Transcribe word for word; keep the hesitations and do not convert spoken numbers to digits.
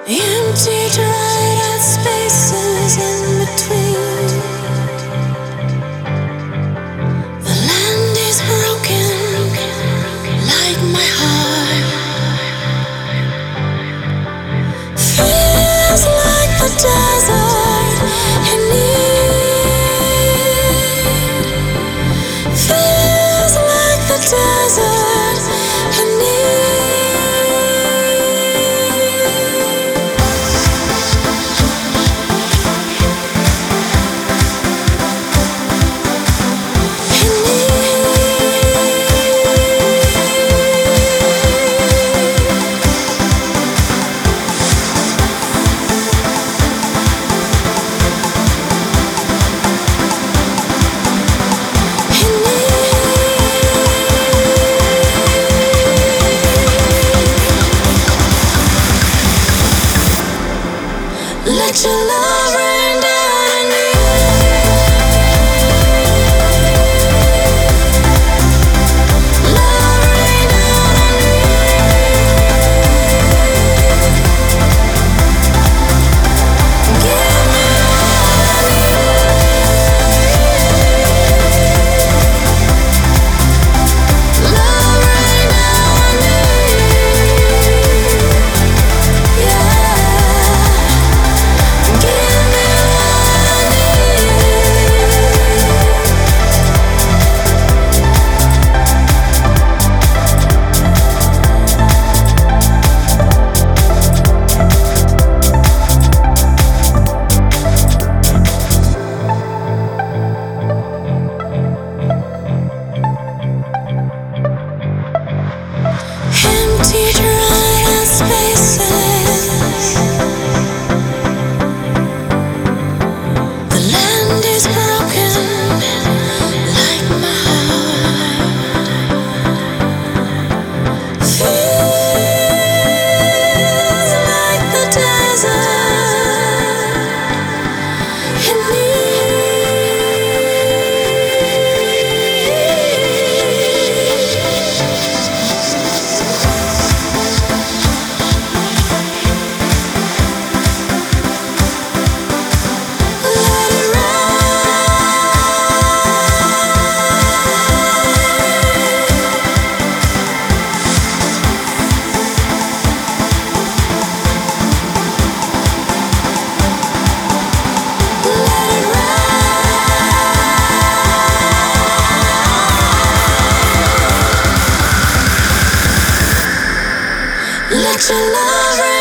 Empty, dried out spaces in between. The land is broken, like my heart. Feels like the desert in need. Feels like the desert in need. Let your love rain down on me. Love rain down on me. Give me all I need. Love rain down on me. Yeah. Empty, dried out spaces. The land is broken, like my heart. Feels like the desert in Let your love rain.